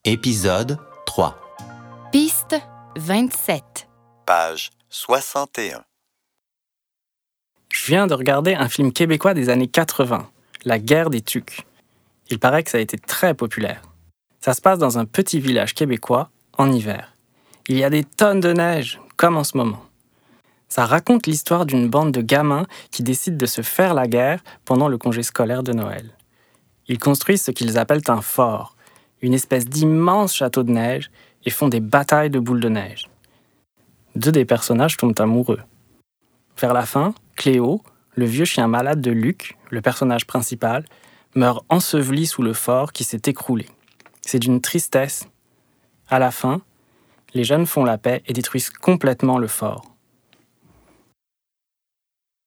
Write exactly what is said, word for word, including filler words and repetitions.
Épisode trois. Piste vingt-sept. Page soixante et un. Je viens de regarder un film québécois des années quatre-vingts, La guerre des Tucs. Il paraît que ça a été très populaire. Ça se passe dans un petit village québécois, en hiver. Il y a des tonnes de neige, comme en ce moment. Ça raconte l'histoire d'une bande de gamins qui décident de se faire la guerre pendant le congé scolaire de Noël. Ils construisent ce qu'ils appellent un fort, une espèce d'immense château de neige, et font des batailles de boules de neige. Deux des personnages tombent amoureux. Vers la fin, Cléo, le vieux chien malade de Luc, le personnage principal, meurt enseveli sous le fort qui s'est écroulé. C'est d'une tristesse. À la fin, les jeunes font la paix et détruisent complètement le fort.